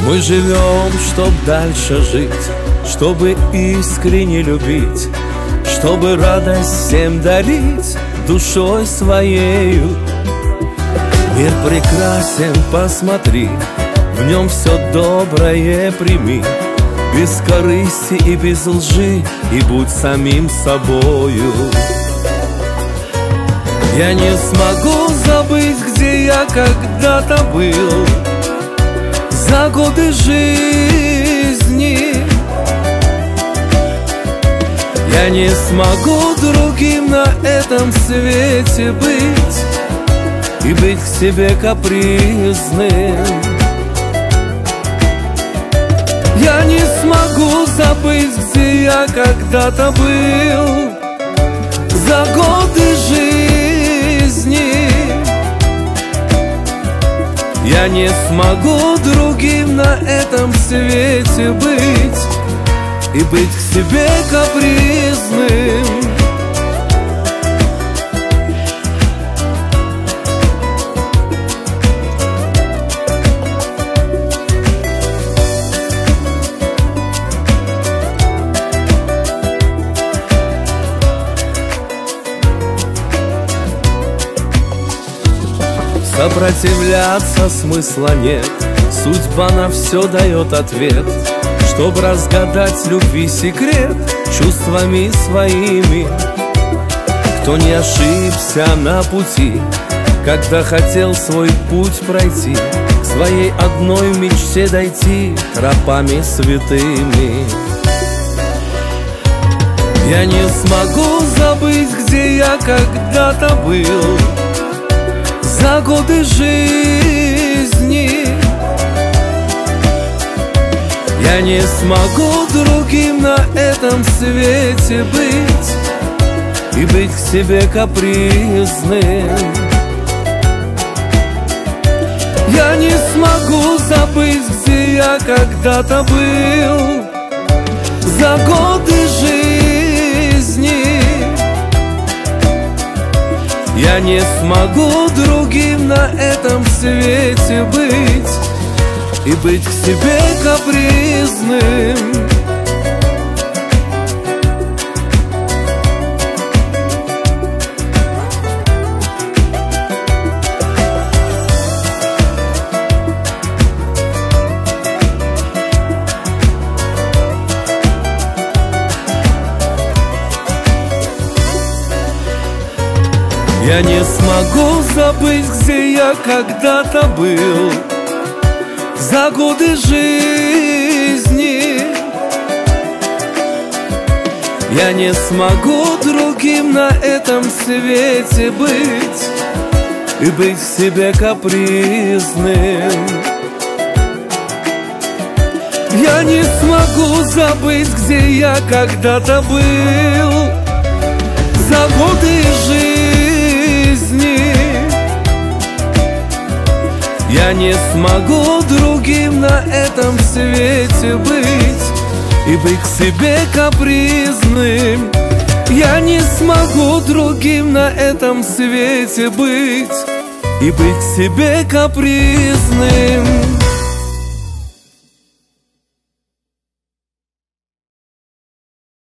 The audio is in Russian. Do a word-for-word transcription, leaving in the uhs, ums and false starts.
Мы живем, чтоб дальше жить, чтобы искренне любить, чтобы радость всем дарить душой своею. Мир прекрасен, посмотри, в нем все доброе прими, без корысти и без лжи, и будь самим собою. Я не смогу забыть, где я когда-то был, за годы жизни. Я не смогу другим на этом свете быть и быть к себе капризным. Я не смогу забыть, где я когда-то был, за годы жизни. Я не смогу другим на этом свете быть и быть к себе капризным. Сопротивляться смысла нет, судьба на все дает ответ. Чтоб разгадать любви секрет чувствами своими, кто не ошибся на пути, когда хотел свой путь пройти, к своей одной мечте дойти тропами святыми. Я не смогу забыть, где я когда-то был, за годы жизни. Я не смогу другим на этом свете быть и быть к себе капризным. Я не смогу забыть, где я когда-то был, за годы жизни. Я не смогу другим на этом свете быть и быть к себе капризным. Я не смогу забыть, где я когда-то был, за годы жизни. Я не смогу другим на этом свете быть и быть к себе капризным. Я не смогу забыть, где я когда-то был, за годы жизни. Я не смогу другим на этом свете быть и быть к себе капризным. Я не смогу другим на этом свете быть и быть к себе капризным.